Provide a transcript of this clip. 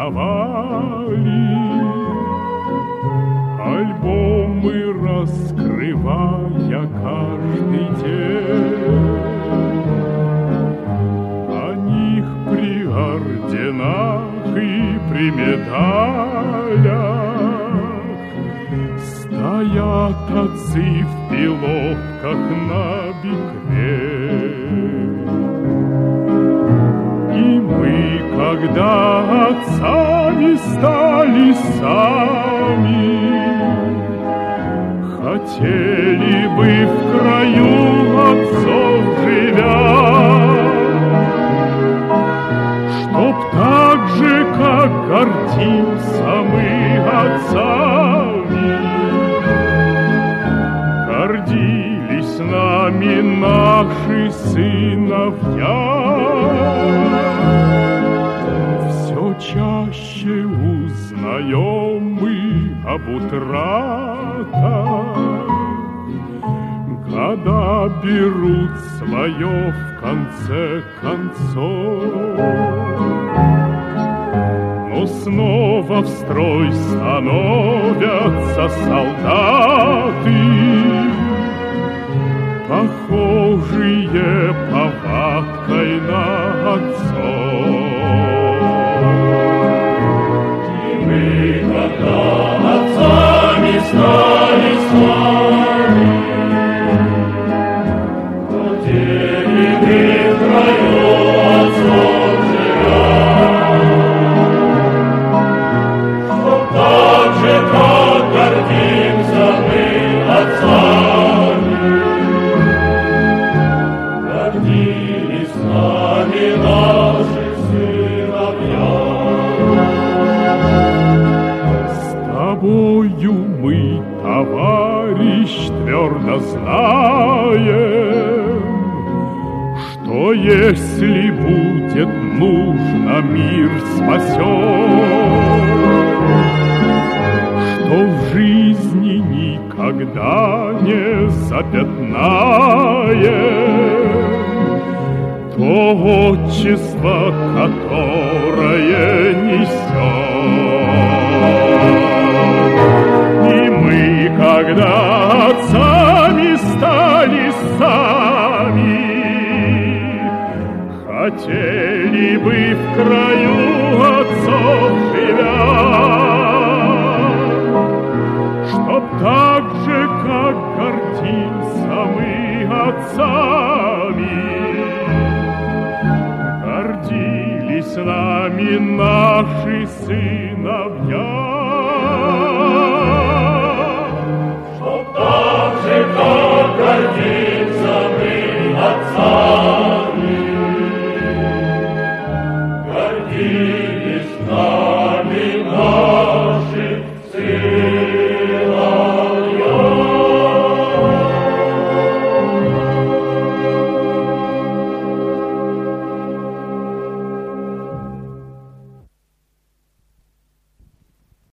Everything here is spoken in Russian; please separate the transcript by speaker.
Speaker 1: рисовали, альбомы раскрывая каждый день. О них при орденах и при медалях стоят отцы в пилотках на бикре. И мы, когда отцами стали сами, хотели бы в краю отцов живя, чтоб так же, как гордимся мы отцами, гордились нами наши сыновья. Все чаще узнаем мы об утратах, года берут свое в конце концов. Но снова в строй становятся солдаты, похожие повадкой на отцов. И мы, когда отцами стали сами, хотели бы в краю отцов живя, чтоб так же, как гордимся мы отцами, гордились нами наши сыновья. С тобою мы, товарищ, твердо знаем, что если будет нужно, мир спасет, что в жизни никогда не запятнаем то отчество, которое несет. И мы, когда отцами стали сами, хотели бы в краю отцов живя, чтоб так же, как гордимся мы отцами, гордились нами наши сыновья.